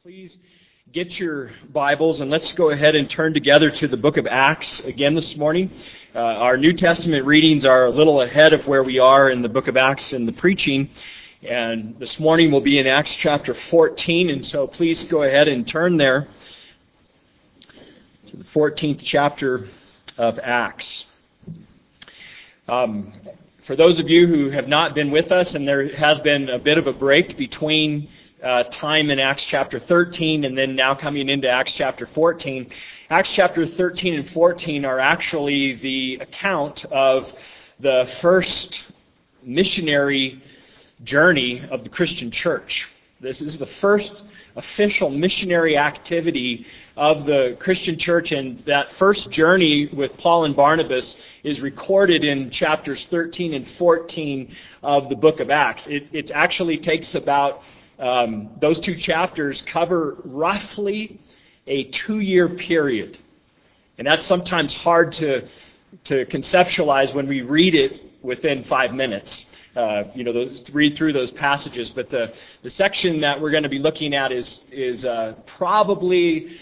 Please get your Bibles and let's go ahead and turn together to the book of Acts again this morning. Our New Testament readings are a little ahead of where we are in the book of Acts in the preaching. And this morning we'll be in Acts chapter 14. And so please go ahead and turn there to the 14th chapter of Acts. For those of you who have not been with us, and there has been a bit of a break between time in Acts chapter 13 and then now coming into Acts chapter 14. Acts chapter 13 and 14 are actually the account of the first missionary journey of the Christian church. This is the first official missionary activity of the Christian church, and that first journey with Paul and Barnabas is recorded in chapters 13 and 14 of the book of Acts. It actually takes about those two chapters cover roughly a 2-year period. And that's sometimes hard to conceptualize when we read it within 5 minutes. Read through those passages. But the section that we're going to be looking at is probably,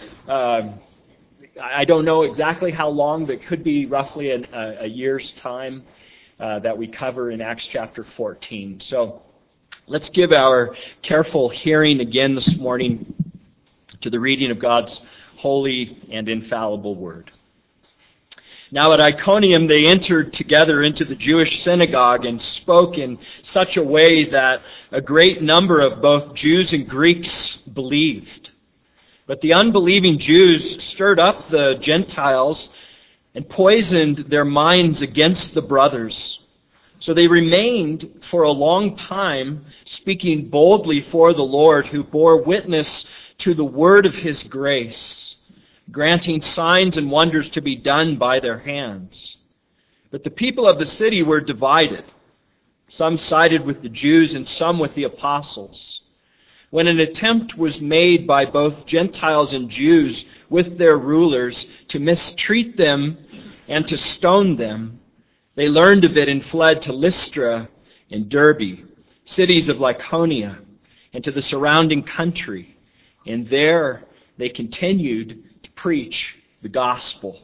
I don't know exactly how long, but could be roughly a year's time that we cover in Acts chapter 14. So let's give our careful hearing again this morning to the reading of God's holy and infallible word. Now at Iconium they entered together into the Jewish synagogue and spoke in such a way that a great number of both Jews and Greeks believed. But the unbelieving Jews stirred up the Gentiles and poisoned their minds against the brothers. So they remained for a long time speaking boldly for the Lord, who bore witness to the word of his grace, granting signs and wonders to be done by their hands. But the people of the city were divided. Some sided with the Jews and some with the apostles. When an attempt was made by both Gentiles and Jews with their rulers to mistreat them and to stone them, they learned of it and fled to Lystra and Derbe, cities of Lycaonia, and to the surrounding country. And there they continued to preach the gospel.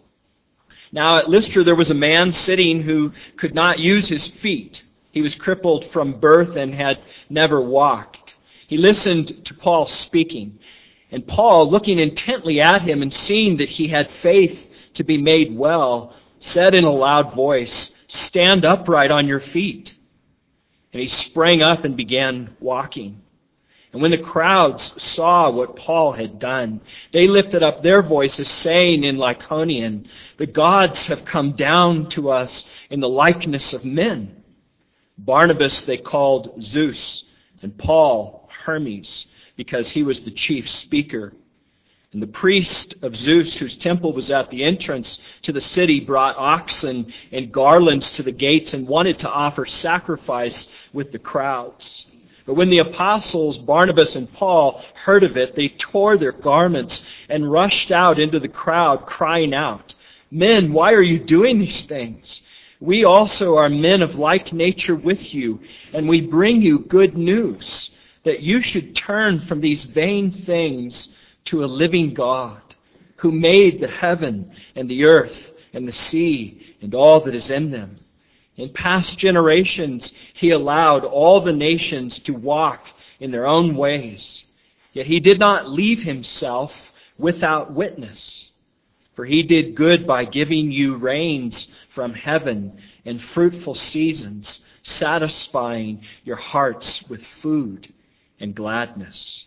Now at Lystra there was a man sitting who could not use his feet. He was crippled from birth and had never walked. He listened to Paul speaking. And Paul, looking intently at him and seeing that he had faith to be made well, said in a loud voice, "Stand upright on your feet." And he sprang up and began walking. And when the crowds saw what Paul had done, they lifted up their voices, saying in Lycaonian, "The gods have come down to us in the likeness of men." Barnabas they called Zeus, and Paul Hermes, because he was the chief speaker. And the priest of Zeus, whose temple was at the entrance to the city, brought oxen and garlands to the gates and wanted to offer sacrifice with the crowds. But when the apostles, Barnabas and Paul, heard of it, they tore their garments and rushed out into the crowd, crying out, "Men, why are you doing these things? We also are men of like nature with you, and we bring you good news, that you should turn from these vain things to a living God, who made the heaven and the earth and the sea and all that is in them. In past generations he allowed all the nations to walk in their own ways, yet he did not leave himself without witness. For he did good by giving you rains from heaven and fruitful seasons, satisfying your hearts with food and gladness."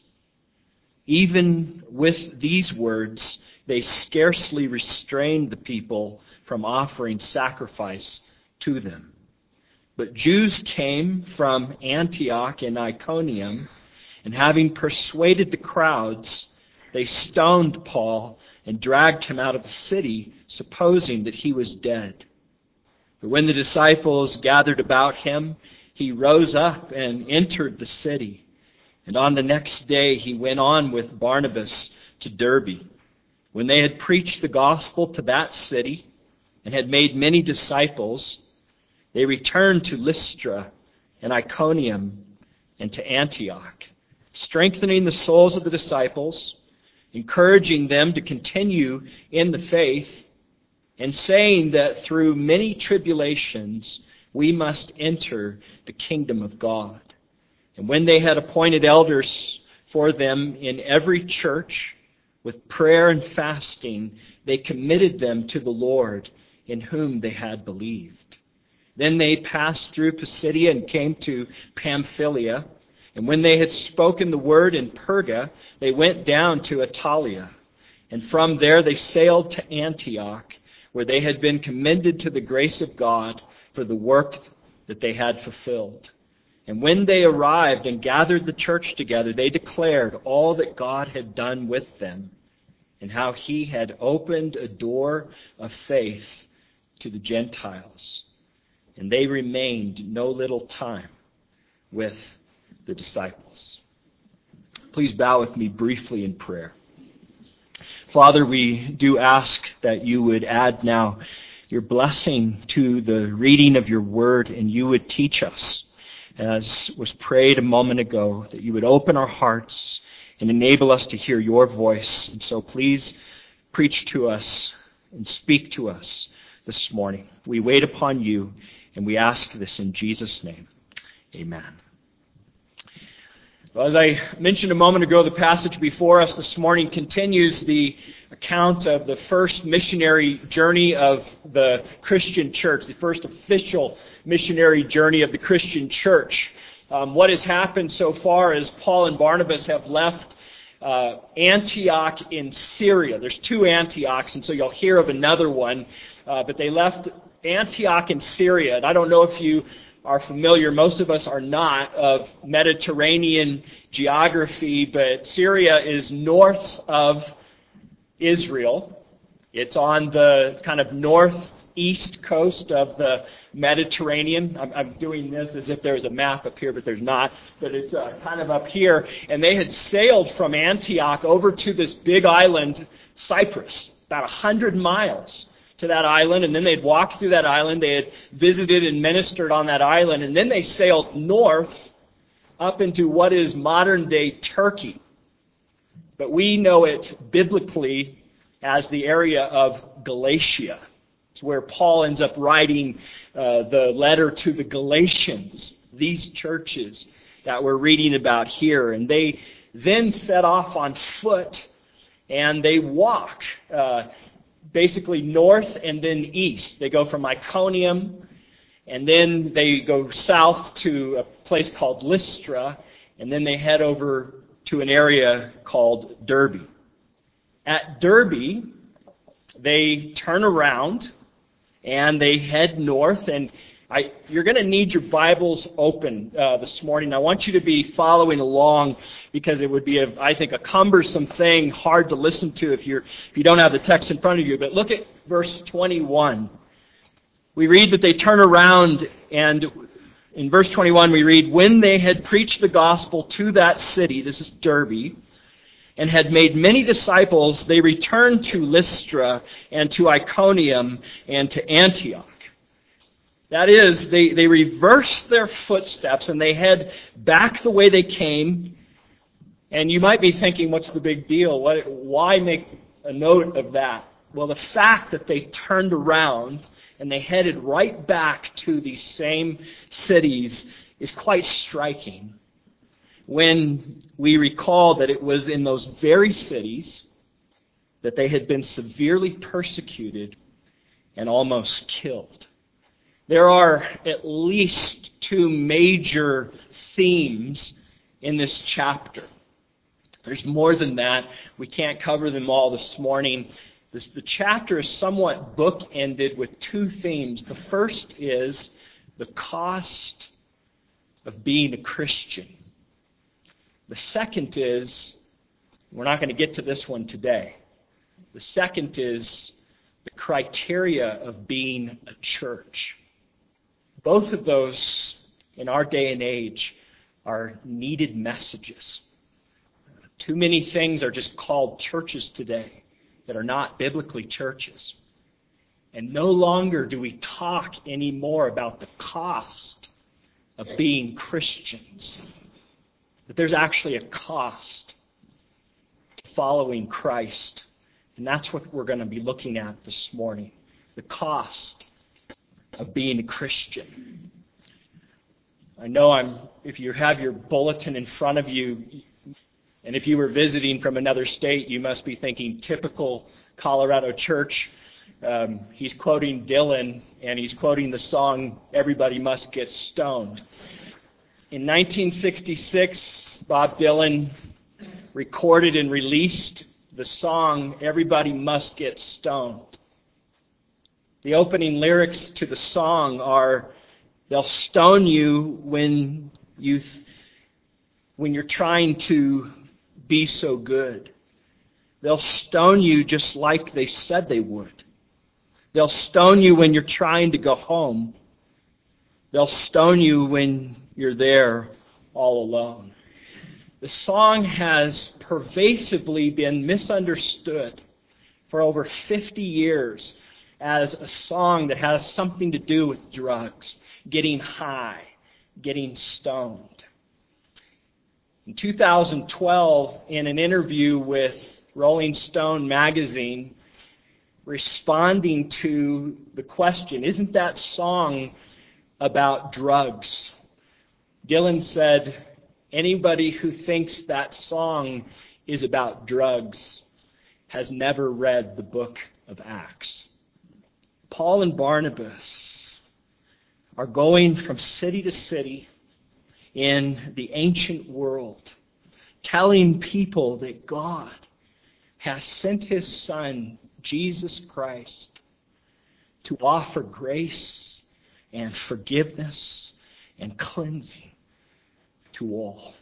Even with these words, they scarcely restrained the people from offering sacrifice to them. But Jews came from Antioch and Iconium, and having persuaded the crowds, they stoned Paul and dragged him out of the city, supposing that he was dead. But when the disciples gathered about him, he rose up and entered the city. And on the next day he went on with Barnabas to Derbe. When they had preached the gospel to that city and had made many disciples, they returned to Lystra and Iconium and to Antioch, strengthening the souls of the disciples, encouraging them to continue in the faith, and saying that through many tribulations we must enter the kingdom of God. And when they had appointed elders for them in every church, with prayer and fasting, they committed them to the Lord, in whom they had believed. Then they passed through Pisidia and came to Pamphylia. And when they had spoken the word in Perga, they went down to Attalia. And from there they sailed to Antioch, where they had been commended to the grace of God for the work that they had fulfilled. And when they arrived and gathered the church together, they declared all that God had done with them, and how He had opened a door of faith to the Gentiles. And they remained no little time with the disciples. Please bow with me briefly in prayer. Father, we do ask that you would add now your blessing to the reading of your word, and you would teach us, as was prayed a moment ago, that you would open our hearts and enable us to hear your voice. And so please preach to us and speak to us this morning. We wait upon you, and we ask this in Jesus' name. Amen. Well, as I mentioned a moment ago, the passage before us this morning continues the account of the first missionary journey of the Christian church, the first official missionary journey of the Christian church. What has happened so far is Paul and Barnabas have left Antioch in Syria. There's two Antiochs, and so you'll hear of another one. But they left Antioch in Syria. And I don't know if you are familiar, most of us are not, of Mediterranean geography, but Syria is north of Israel. It's on the kind of northeast coast of the Mediterranean. I'm doing this as if there's a map up here, but there's not. But it's kind of up here. And they had sailed from Antioch over to this big island, Cyprus, about 100 miles to that island, and then they'd walked through that island. They had visited and ministered on that island, and then they sailed north up into what is modern-day Turkey. But we know it biblically as the area of Galatia. It's where Paul ends up writing the letter to the Galatians, these churches that we're reading about here. And they then set off on foot, and they walk basically north and then east. They go from Iconium, and then they go south to a place called Lystra, and then they head over to an area called Derbe. At Derbe, they turn around and they head north, and you're going to need your Bibles open this morning. I want you to be following along, because it would be, I think, a cumbersome thing, hard to listen to if you don't have the text in front of you. But look at verse 21. We read that they turn around, and in verse 21 we read, when they had preached the gospel to that city, this is Derbe, and had made many disciples, they returned to Lystra and to Iconium and to Antioch. That is, they reverse their footsteps and they head back the way they came. And you might be thinking, what's the big deal? Why make a note of that? Well, the fact that they turned around and they headed right back to these same cities is quite striking, when we recall that it was in those very cities that they had been severely persecuted and almost killed. There are at least two major themes in this chapter. There's more than that. We can't cover them all this morning. The chapter is somewhat bookended with two themes. The first is the cost of being a Christian. The second is, we're not going to get to this one today. The second is the criteria of being a church. Both of those, in our day and age, are needed messages. Too many things are just called churches today that are not biblically churches. And no longer do we talk anymore about the cost of being Christians. that there's actually a cost to following Christ. And that's what we're going to be looking at this morning. The cost of being a Christian. I know if you have your bulletin in front of you, and if you were visiting from another state, you must be thinking, typical Colorado church. He's quoting Dylan, and he's quoting the song, Everybody Must Get Stoned. In 1966, Bob Dylan recorded and released the song, Everybody Must Get Stoned. The opening lyrics to the song are, they'll stone you when you're trying to be so good. They'll stone you just like they said they would. They'll stone you when you're trying to go home. They'll stone you when you're there all alone. The song has pervasively been misunderstood for over 50 years as a song that has something to do with drugs, getting high, getting stoned. In 2012, in an interview with Rolling Stone magazine, responding to the question, isn't that song about drugs? Dylan said, anybody who thinks that song is about drugs has never read the book of Acts. Paul and Barnabas are going from city to city in the ancient world, telling people that God has sent His Son, Jesus Christ, to offer grace and forgiveness and cleansing to all.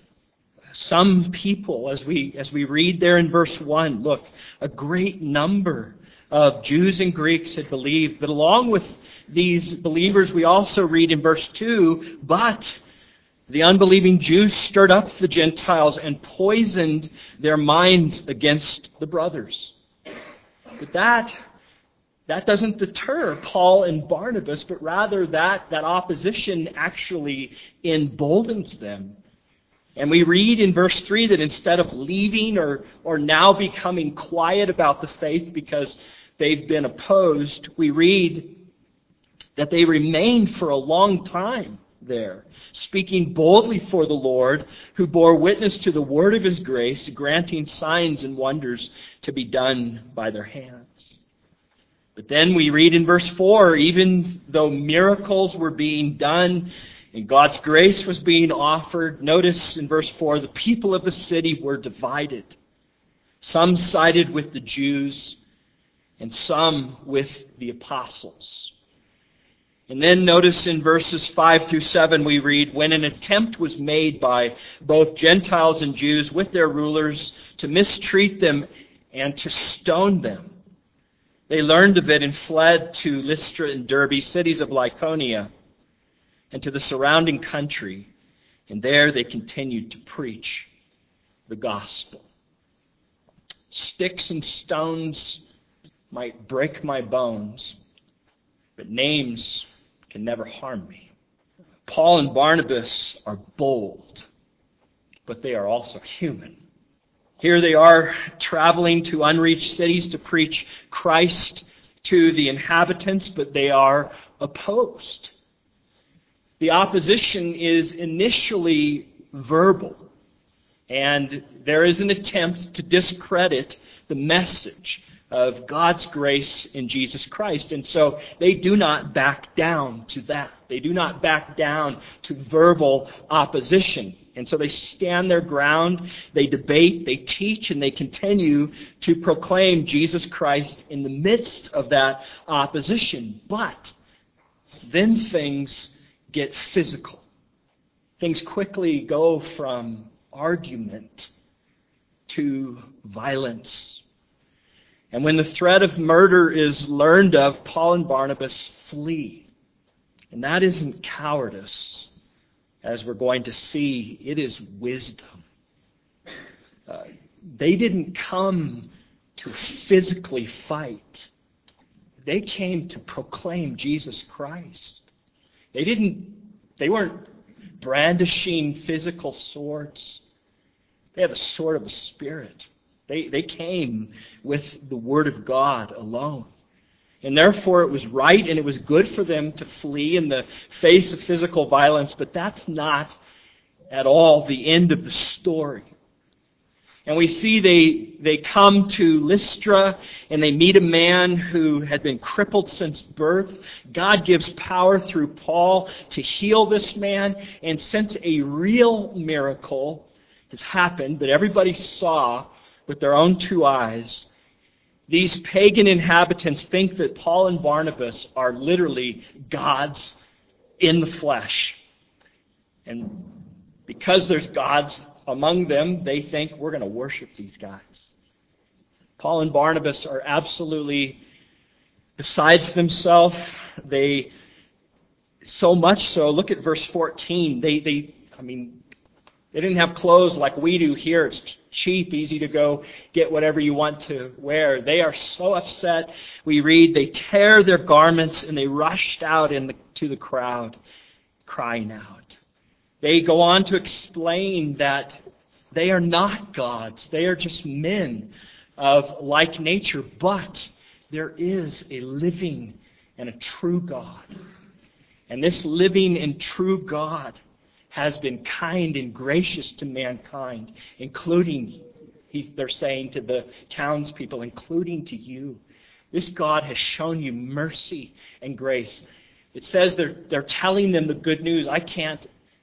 Some people, as we read there in verse 1, look, a great number of Jews and Greeks had believed. But along with these believers, we also read in verse 2, but the unbelieving Jews stirred up the Gentiles and poisoned their minds against the brothers. But that doesn't deter Paul and Barnabas, but rather that opposition actually emboldens them. And we read in verse 3 that instead of leaving or now becoming quiet about the faith because they've been opposed, we read that they remained for a long time there, speaking boldly for the Lord, who bore witness to the word of His grace, granting signs and wonders to be done by their hands. But then we read in verse 4, even though miracles were being done and God's grace was being offered, notice in verse 4, the people of the city were divided. Some sided with the Jews and some with the apostles. And then notice in verses 5 through 7 we read, when an attempt was made by both Gentiles and Jews with their rulers to mistreat them and to stone them, they learned of it and fled to Lystra and Derbe, cities of Lycaonia, and to the surrounding country. And there they continued to preach the gospel. Sticks and stones might break my bones, but names can never harm me. Paul and Barnabas are bold, but they are also human. Here they are traveling to unreached cities to preach Christ to the inhabitants, but they are opposed. The opposition is initially verbal, and there is an attempt to discredit the message of God's grace in Jesus Christ. And so they do not back down to that. They do not back down to verbal opposition. And so they stand their ground, they debate, they teach, and they continue to proclaim Jesus Christ in the midst of that opposition. But then things get physical. Things quickly go from argument to violence. And when the threat of murder is learned of, Paul and Barnabas flee. And that isn't cowardice, as we're going to see. It is wisdom. They didn't come to physically fight. They came to proclaim Jesus Christ. They weren't brandishing physical swords. They had the sword of the Spirit. They came with the Word of God alone. And therefore it was right and it was good for them to flee in the face of physical violence, but that's not at all the end of the story. And we see they come to Lystra and they meet a man who had been crippled since birth. God gives power through Paul to heal this man. And since a real miracle has happened that everybody saw with their own two eyes, these pagan inhabitants think that Paul and Barnabas are literally gods in the flesh. And because there's gods among them, they think we're going to worship these guys. Paul and Barnabas are absolutely besides themselves. They, so much so, look at verse 14. They didn't have clothes like we do here. It's cheap, easy to go get whatever you want to wear. They are so upset. We read, they tear their garments and they rushed out to the crowd, crying out. They go on to explain that they are not gods. They are just men of like nature. But there is a living and a true God. And this living and true God has been kind and gracious to mankind, including, they're saying to the townspeople, including to you. This God has shown you mercy and grace. It says they're telling them the good news. I can't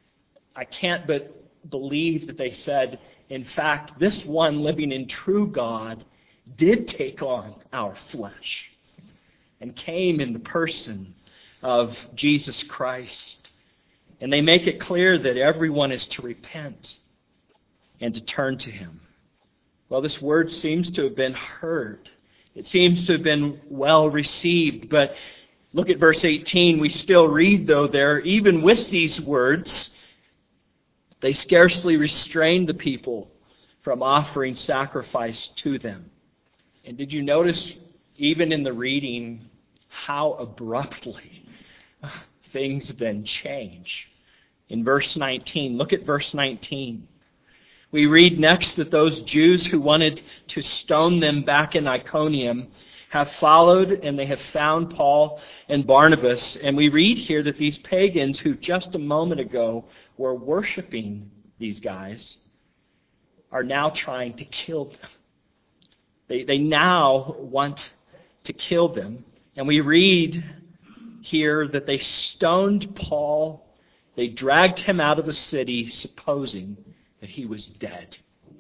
but believe that they said, in fact, this one living in true God did take on our flesh and came in the person of Jesus Christ. And they make it clear that everyone is to repent and to turn to Him. Well, this word seems to have been heard. It seems to have been well received. But look at verse 18. We still read, though, there, even with these words, they scarcely restrained the people from offering sacrifice to them. And did you notice, even in the reading, how abruptly things then change? In verse 19, look at verse 19. We read next that those Jews who wanted to stone them back in Iconium have followed and they have found Paul and Barnabas. And we read here that these pagans who just a moment ago were worshiping these guys are now trying to kill them. They now want to kill them. And we read here that they stoned Paul. They dragged him out of the city, supposing that he was dead.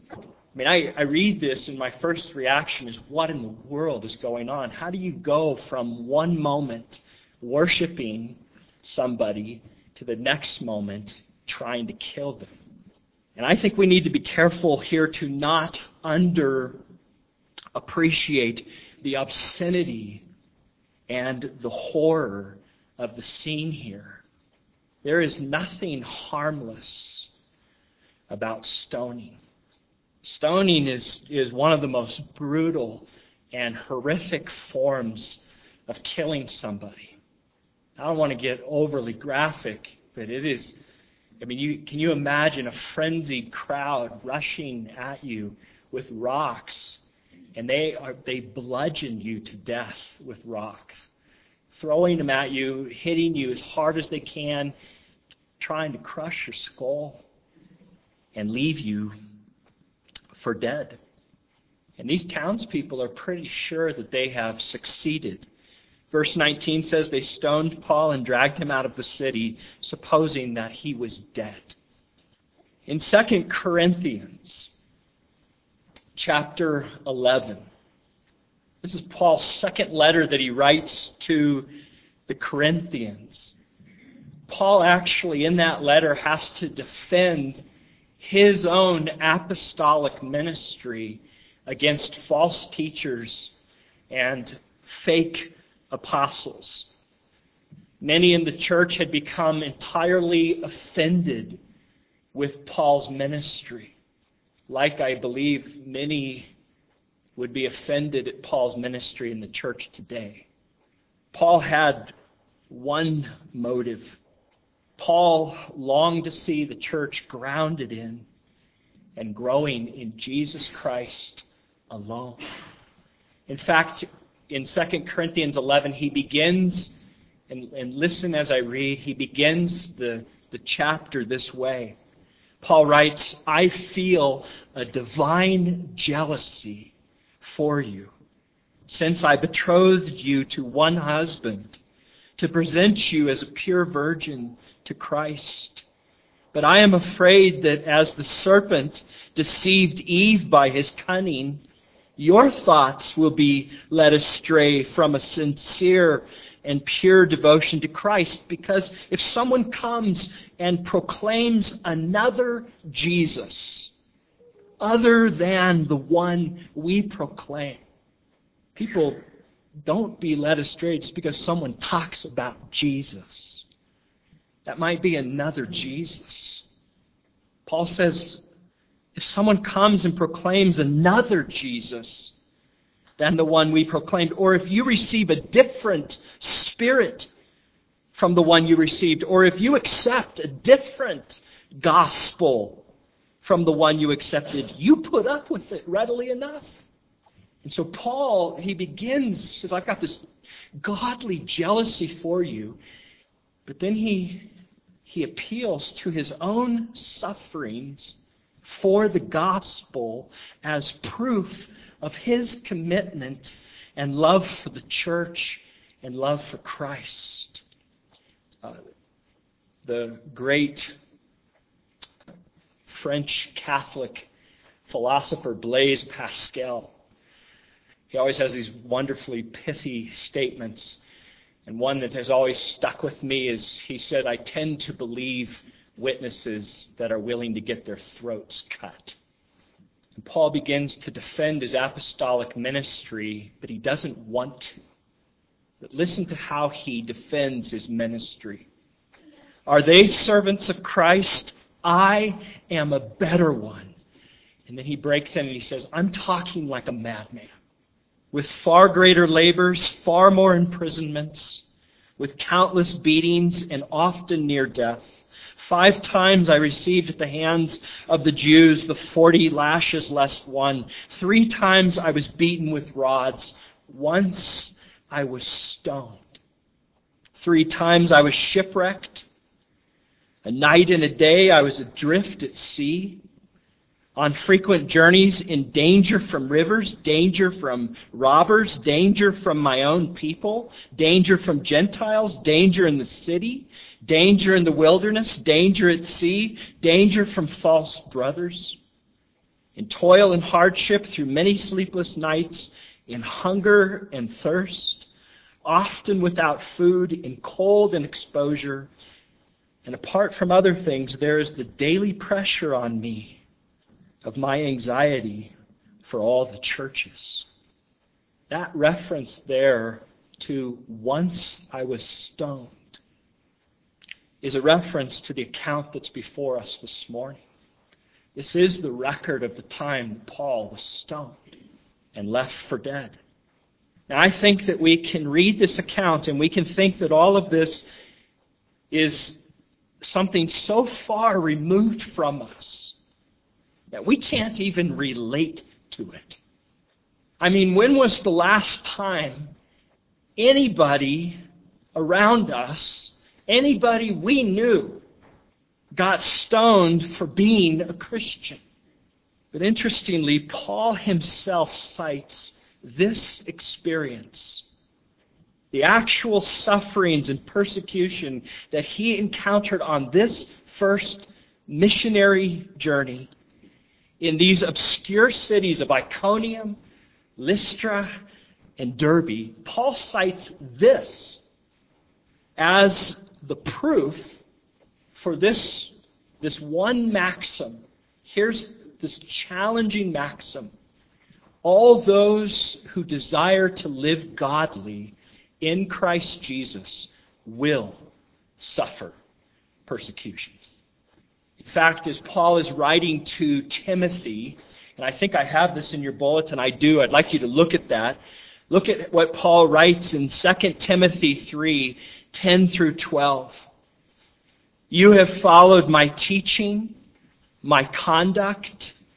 I read this and my first reaction is, what in the world is going on? How do you go from one moment worshiping somebody to the next moment trying to kill them? And I think we need to be careful here to not underappreciate the obscenity and the horror of the scene here. There is nothing harmless about stoning. Stoning is one of the most brutal and horrific forms of killing somebody. I don't want to get overly graphic, but it is, can you imagine a frenzied crowd rushing at you with rocks, and they bludgeon you to death with rocks, throwing them at you, hitting you as hard as they can, trying to crush your skull and leave you for dead. And these townspeople are pretty sure that they have succeeded. Verse 19 says they stoned Paul and dragged him out of the city, supposing that he was dead. In 2 Corinthians chapter 11, this is Paul's second letter that he writes to the Corinthians. Paul actually in that letter has to defend his own apostolic ministry against false teachers and fake apostles. Many in the church had become entirely offended with Paul's ministry, like I believe many would be offended at Paul's ministry in the church today. Paul had one motive. Paul longed to see the church grounded in and growing in Jesus Christ alone. In fact, in 2 Corinthians 11, he begins, and listen as I read, he begins the chapter this way. Paul writes, I feel a divine jealousy for you, since I betrothed you to one husband, to present you as a pure virgin to Christ. But I am afraid that as the serpent deceived Eve by his cunning, your thoughts will be led astray from a sincere and pure devotion to Christ. Because if someone comes and proclaims another Jesus, other than the one we proclaim, people, don't be led astray just because someone talks about Jesus. That might be another Jesus. Paul says, if someone comes and proclaims another Jesus than the one we proclaimed, or if you receive a different spirit from the one you received, or if you accept a different gospel from the one you accepted, you put up with it readily enough. And so Paul, he begins, says, I've got this godly jealousy for you. But then he appeals to his own sufferings for the gospel as proof of his commitment and love for the church and love for Christ. The great French Catholic philosopher Blaise Pascal, he always has these wonderfully pithy statements. And one that has always stuck with me is, he said, I tend to believe witnesses that are willing to get their throats cut. And Paul begins to defend his apostolic ministry, but he doesn't want to. But listen to how he defends his ministry. Are they servants of Christ? I am a better one. And then he breaks in and he says, I'm talking like a madman, with far greater labors, far more imprisonments, with countless beatings and often near death. 5 times I received at the hands of the Jews the 40 lashes less one. 3 times I was beaten with rods. Once I was stoned. 3 times I was shipwrecked. A night and a day I was adrift at sea. On frequent journeys, in danger from rivers, danger from robbers, danger from my own people, danger from Gentiles, danger in the city, danger in the wilderness, danger at sea, danger from false brothers. In toil and hardship through many sleepless nights, in hunger and thirst, often without food, in cold and exposure. And apart from other things, there is the daily pressure on me of my anxiety for all the churches. That reference there to once I was stoned is a reference to the account that's before us this morning. This is the record of the time Paul was stoned and left for dead. Now I think that we can read this account and we can think that all of this is something so far removed from us that we can't even relate to it. I mean, when was the last time anybody around us, anybody we knew, got stoned for being a Christian? But interestingly, Paul himself cites this experience, the actual sufferings and persecution that he encountered on this first missionary journey in these obscure cities of Iconium, Lystra, and Derbe. Paul cites this as the proof for this one maxim. Here's this challenging maxim. All those who desire to live godly in Christ Jesus will suffer persecution. In fact, as Paul is writing to Timothy, and I think I have this in your bulletin, I do, I'd like you to look at that. Look at what Paul writes in 2 Timothy 3, 10 through 12. You have followed my teaching, my conduct,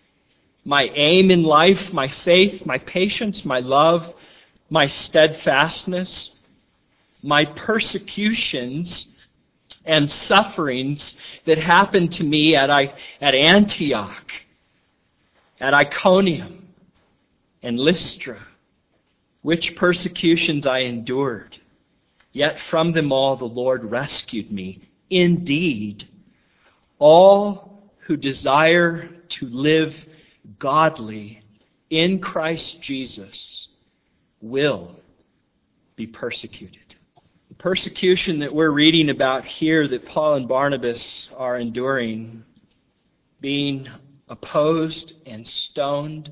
my aim in life, my faith, my patience, my love, my steadfastness, my persecutions and sufferings that happened to me at Antioch, at Iconium, and Lystra, which persecutions I endured. Yet from them all the Lord rescued me. Indeed, all who desire to live godly in Christ Jesus will be persecuted. The persecution that we're reading about here that Paul and Barnabas are enduring, being opposed and stoned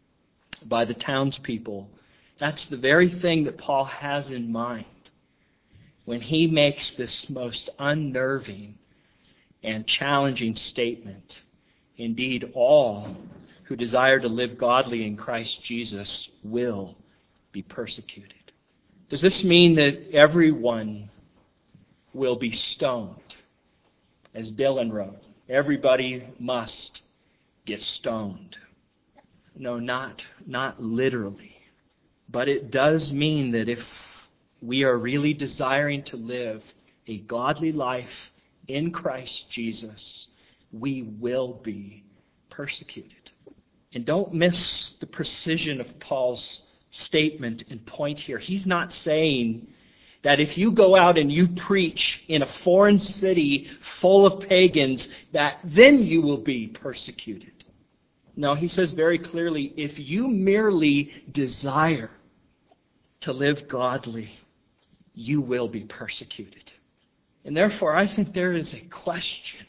by the townspeople, that's the very thing that Paul has in mind when he makes this most unnerving and challenging statement. Indeed, all who desire to live godly in Christ Jesus will be persecuted. Does this mean that everyone will be stoned? As Dylan wrote, everybody must get stoned. No, not literally. But it does mean that if we are really desiring to live a godly life in Christ Jesus, we will be persecuted. And don't miss the precision of Paul's statement and point here. He's not saying that if you go out and you preach in a foreign city full of pagans, that then you will be persecuted. No, he says very clearly, if you merely desire to live godly, you will be persecuted. And therefore, I think there is a question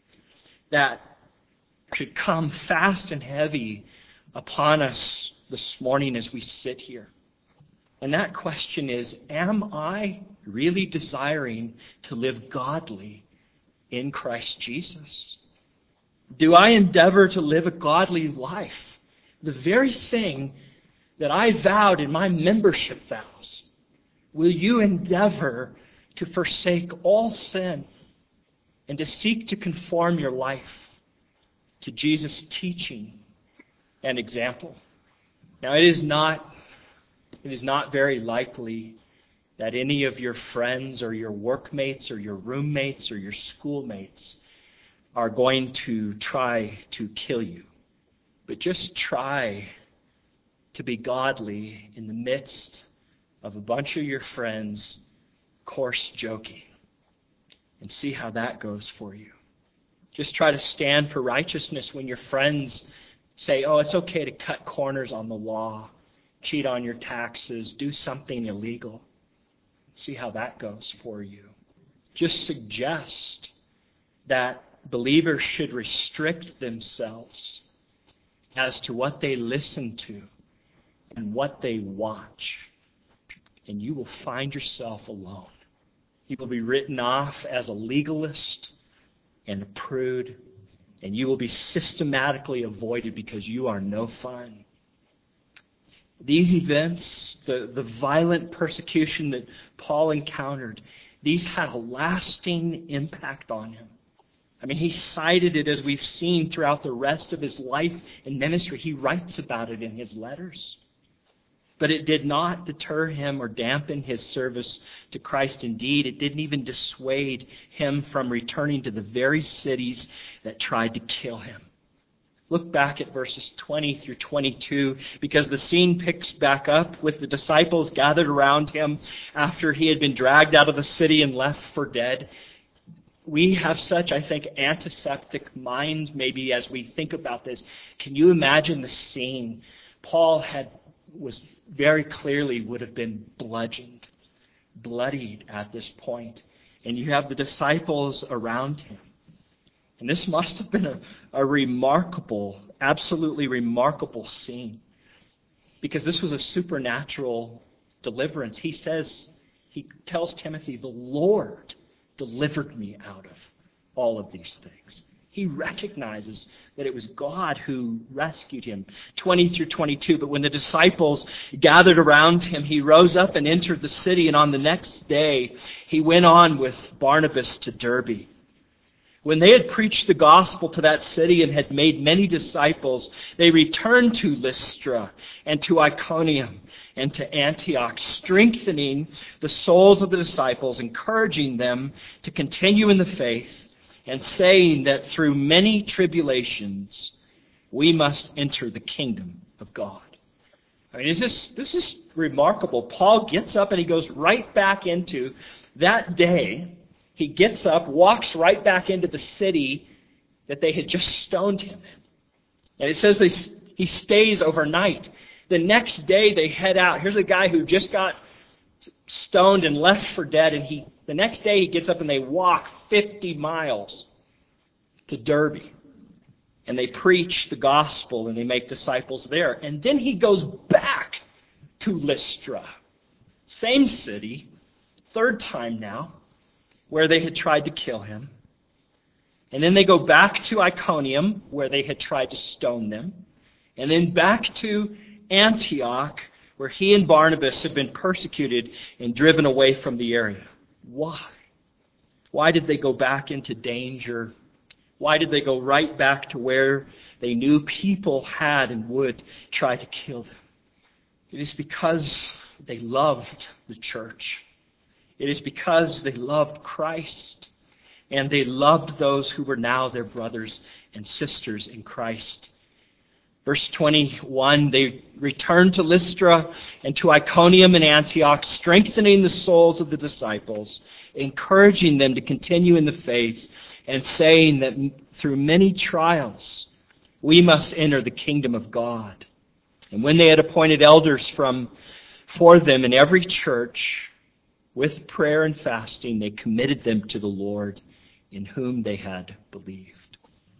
that should come fast and heavy upon us this morning as we sit here. And that question is, am I really desiring to live godly in Christ Jesus? Do I endeavor to live a godly life? The very thing that I vowed in my membership vows. Will you endeavor to forsake all sin and to seek to conform your life to Jesus' teaching and example? Now, it is not very likely that any of your friends or your workmates or your roommates or your schoolmates are going to try to kill you. But just try to be godly in the midst of a bunch of your friends coarse joking and see how that goes for you. Just try to stand for righteousness when your friends say, oh, it's okay to cut corners on the law, cheat on your taxes, do something illegal. See how that goes for you. Just suggest that believers should restrict themselves as to what they listen to and what they watch. And you will find yourself alone. You will be written off as a legalist and a prude, and you will be systematically avoided because you are no fun. These events, the violent persecution that Paul encountered, these had a lasting impact on him. I mean, he cited it as we've seen throughout the rest of his life and ministry. He writes about it in his letters. But it did not deter him or dampen his service to Christ. Indeed, it didn't even dissuade him from returning to the very cities that tried to kill him. Look back at verses 20 through 22, because the scene picks back up with the disciples gathered around him after he had been dragged out of the city and left for dead. We have such, I think, antiseptic minds maybe as we think about this. Can you imagine the scene? Paul was very clearly would have been bludgeoned, bloodied at this point. And you have the disciples around him. And this must have been a remarkable, absolutely remarkable scene. Because this was a supernatural deliverance. He tells Timothy, the Lord delivered me out of all of these things. He recognizes that it was God who rescued him. 20 through 22, but when the disciples gathered around him, he rose up and entered the city, and on the next day he went on with Barnabas to Derbe. When they had preached the gospel to that city and had made many disciples, they returned to Lystra and to Iconium and to Antioch, strengthening the souls of the disciples, encouraging them to continue in the faith, and saying that through many tribulations we must enter the kingdom of God. I mean, this is remarkable. Paul gets up and he goes right back into that day. He gets up, walks right back into the city that they had just stoned him in. And it says he stays overnight. The next day they head out. Here's a guy who just got stoned and left for dead. And the next day he gets up and they walk 50 miles to Derbe. And they preach the gospel and they make disciples there. And then he goes back to Lystra. Same city, third time now, where they had tried to kill him. And then they go back to Iconium, where they had tried to stone them. And then back to Antioch, where he and Barnabas had been persecuted and driven away from the area. Why? Why did they go back into danger? Why did they go right back to where they knew people had and would try to kill them? It is because they loved the church. It is because they loved Christ, and they loved those who were now their brothers and sisters in Christ. Verse 21, they returned to Lystra and to Iconium and Antioch, strengthening the souls of the disciples, encouraging them to continue in the faith, and saying that through many trials we must enter the kingdom of God. And when they had appointed elders for them in every church, with prayer and fasting, they committed them to the Lord, in whom they had believed.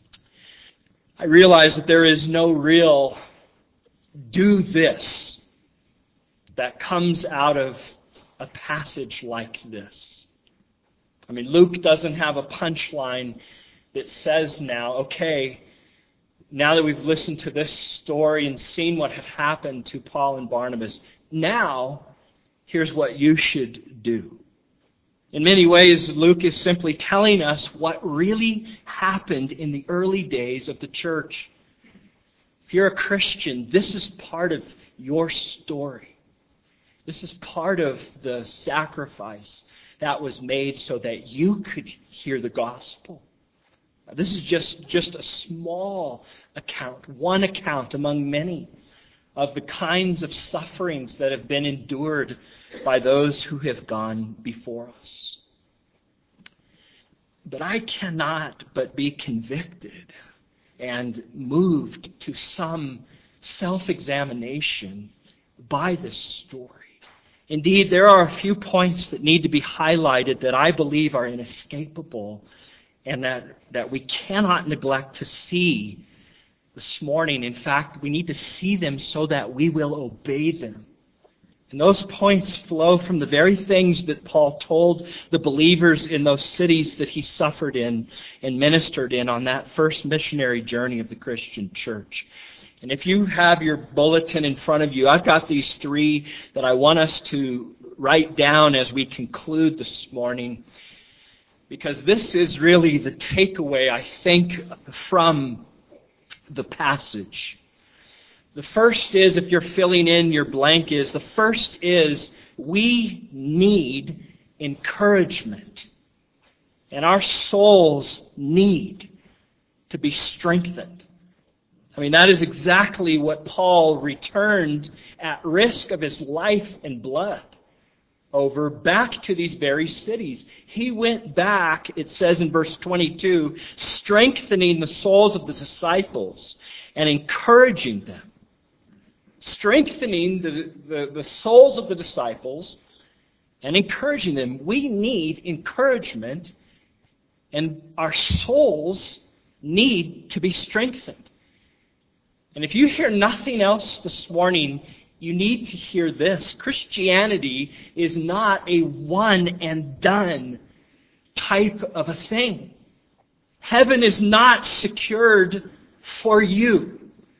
I realize that there is no real do this that comes out of a passage like this. I mean, Luke doesn't have a punchline that says now, okay, now that we've listened to this story and seen what had happened to Paul and Barnabas, now here's what you should do. In many ways, Luke is simply telling us what really happened in the early days of the church. If you're a Christian, this is part of your story. This is part of the sacrifice that was made so that you could hear the gospel. This is just a small account, one account among many of the kinds of sufferings that have been endured by those who have gone before us. But I cannot but be convicted and moved to some self-examination by this story. Indeed, there are a few points that need to be highlighted that I believe are inescapable and that we cannot neglect to see this morning. In fact, we need to see them so that we will obey them. And those points flow from the very things that Paul told the believers in those cities that he suffered in and ministered in on that first missionary journey of the Christian church. And if you have your bulletin in front of you, I've got these three that I want us to write down as we conclude this morning, because this is really the takeaway, I think, from the passage. The first is, if you're filling in your blank, is the first is we need encouragement. And our souls need to be strengthened. I mean, that is exactly what Paul returned at risk of his life and blood over back to these very cities. He went back, it says in verse 22, strengthening the souls of the disciples and encouraging them. Strengthening the souls of the disciples and encouraging them. We need encouragement, and our souls need to be strengthened. And if you hear nothing else this morning, you need to hear this. Christianity is not a one and done type of a thing. Heaven is not secured for you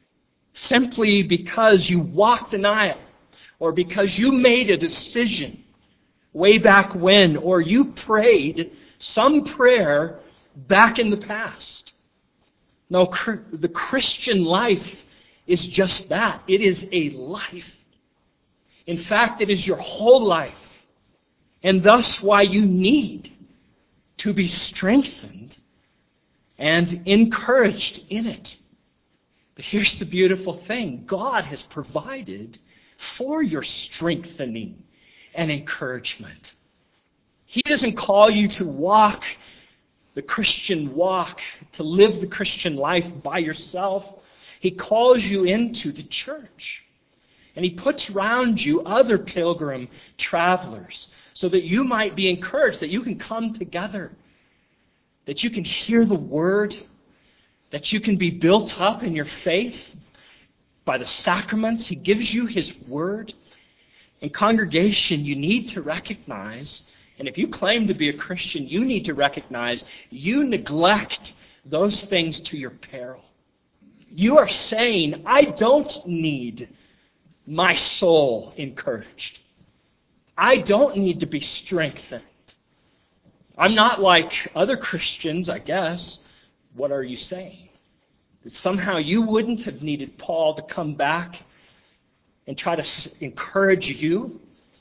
simply because you walked an aisle, or because you made a decision way back when, or you prayed some prayer back in the past. No, the Christian life is just that. It is a life. In fact, it is your whole life. And thus why you need to be strengthened and encouraged in it. But here's the beautiful thing. God has provided for your strengthening and encouragement. He doesn't call you to walk the Christian walk, to live the Christian life by yourself. He calls you into the church. And He puts around you other pilgrim travelers so that you might be encouraged, that you can come together, that you can hear the Word, that you can be built up in your faith by the sacraments. He gives you His Word. In congregation, you need to recognize, and if you claim to be a Christian, you need to recognize you neglect those things to your peril. You are saying, I don't need my soul encouraged. I don't need to be strengthened. I'm not like other Christians, I guess. What are you saying? That somehow you wouldn't have needed Paul to come back and try to encourage you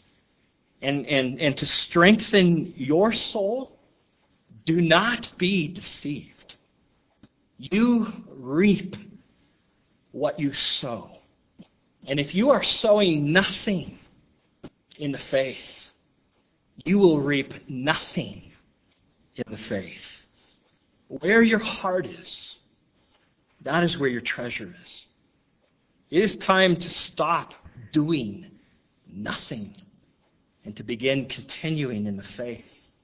and to strengthen your soul? Do not be deceived. You reap what you sow. And if you are sowing nothing in the faith, you will reap nothing in the faith. Where your heart is, that is where your treasure is. It is time to stop doing nothing and to begin continuing in the faith,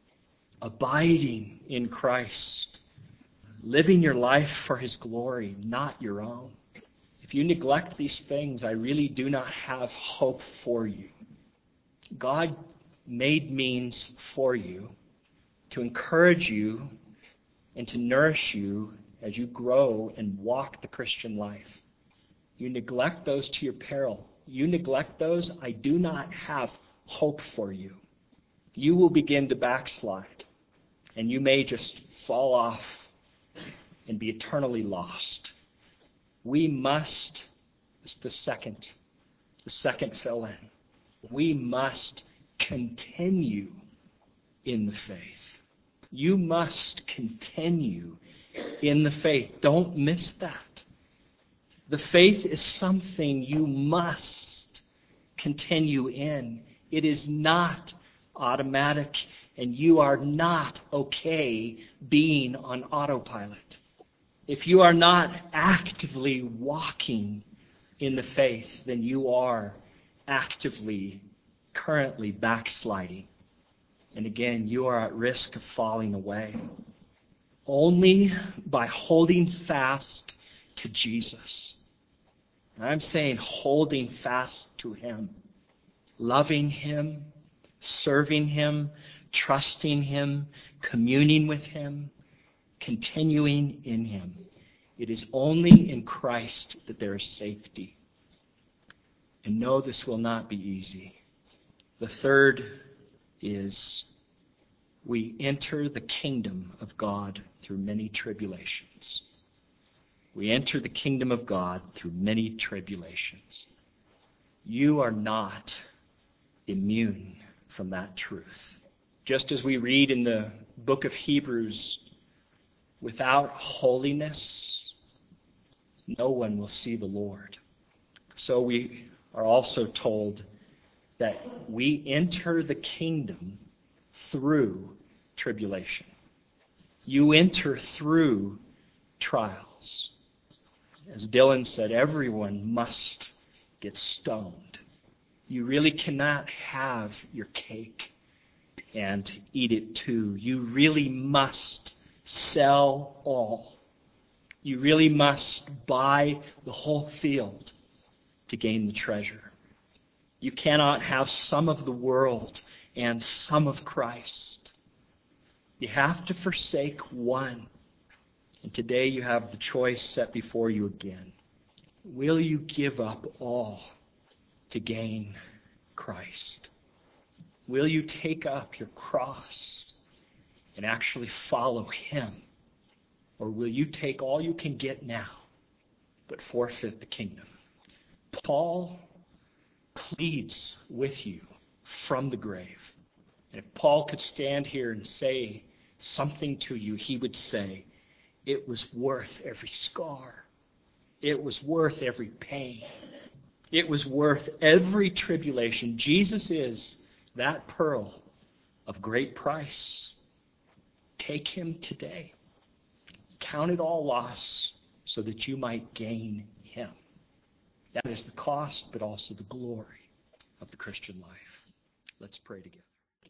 abiding in Christ, living your life for His glory, not your own. If you neglect these things, I really do not have hope for you. God made means for you to encourage you and to nourish you as you grow and walk the Christian life. You neglect those to your peril. You neglect those, I do not have hope for you. You will begin to backslide, and you may just fall off and be eternally lost. We must, this is the second fill-in. We must continue in the faith. You must continue in the faith. Don't miss that. The faith is something you must continue in. It is not automatic, and you are not okay being on autopilot. If you are not actively walking in the faith, then you are actively, currently backsliding. And again, you are at risk of falling away. Only by holding fast to Jesus. And I'm saying holding fast to Him. Loving Him, serving Him, trusting Him, communing with Him, continuing in Him. It is only in Christ that there is safety. And no, this will not be easy. The third is we enter the kingdom of God through many tribulations. We enter the kingdom of God through many tribulations. You are not immune from that truth. Just as we read in the book of Hebrews, without holiness, no one will see the Lord. So we are also told that we enter the kingdom through tribulation. You enter through trials. As Dylan said, everyone must get stoned. You really cannot have your cake and eat it too. You really must sell all. You really must buy the whole field to gain the treasure. You cannot have some of the world and some of Christ. You have to forsake one. And today you have the choice set before you again. Will you give up all to gain Christ? Will you take up your cross and actually follow Him Or will you take all you can get now, but forfeit the kingdom? Paul pleads with you from the grave. And if Paul could stand here and say something to you, he would say, it was worth every scar. It was worth every pain. It was worth every tribulation. Jesus is that pearl of great price. Take him today. Count it all loss so that you might gain him. That is the cost, but also the glory of the Christian life. Let's pray together.